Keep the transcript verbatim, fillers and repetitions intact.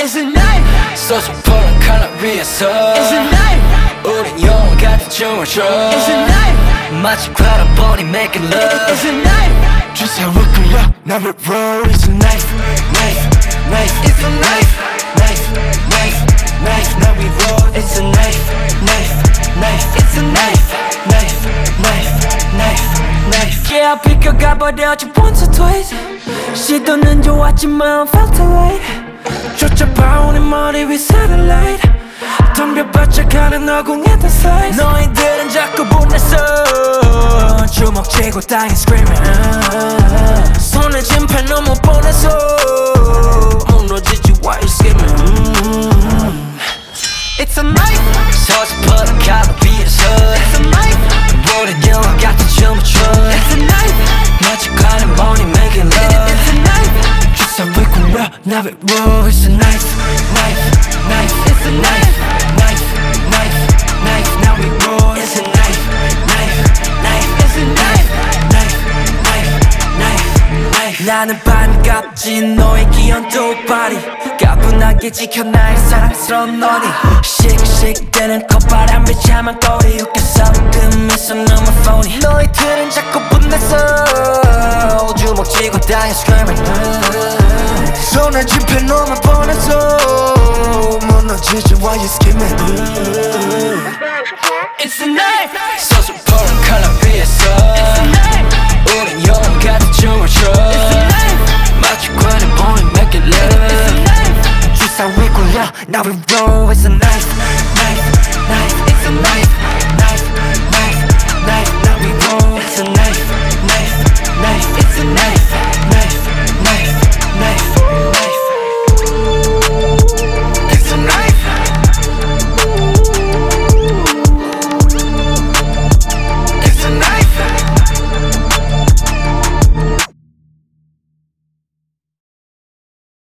It's a knife. 소주포는 칼날 위에서 It's a knife. 우린 영화 같은 춤을 춰 It's a knife. 마치 과란 뻔히 making love It's a knife. 주사위 끌려 남을 roll It's a knife, knife, knife It's a knife. Knife, knife, knife now we roll It's a knife, knife, knife It's a knife. Knife, knife, knife, knife Yeah, 비껴가버렸지 once or twice. 시도는 좋았지만 felt alright. 쫓아봐 우리 머리 위 satellite. 덤벼봤자 가는 어공했던 size. 너희들은 자꾸 분해서 주먹 쥐고 땅에 screaming. 손에 진팔 너무 뻔해서 무너지지 why you skimming. It's a knife. 서스퍼는 칼날 위에서 It's a knife. 우린 영화 같은 춤을 춰 It's a knife. 마치 과란 뻔히 making love It's a knife. 주사위 끌려 남을 roll It's a knife, knife, knife It's a knife. Knife, knife, knife now we roll It's a knife, knife, knife It's a knife. Knife, knife, knife, knife 나는 반갑지 너의 귀여운 뚝발이 가뿐하게 지켜 나의 사랑스러운 너니 씩씩대는 콧바람 비참한 꼬리 웃겨서 그 미소 너무 phony 너희들은 자꾸 분해서 주먹 쥐고 땅에 screaming 손에 집혀 너무 뻔해서 무너지지 why you skimming It's a knife. 소주포는 칼날 위에서